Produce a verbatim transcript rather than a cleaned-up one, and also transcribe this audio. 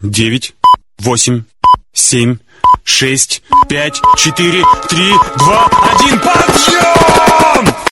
девять, восемь, семь, шесть, пять, четыре, три, два, один. Подъем!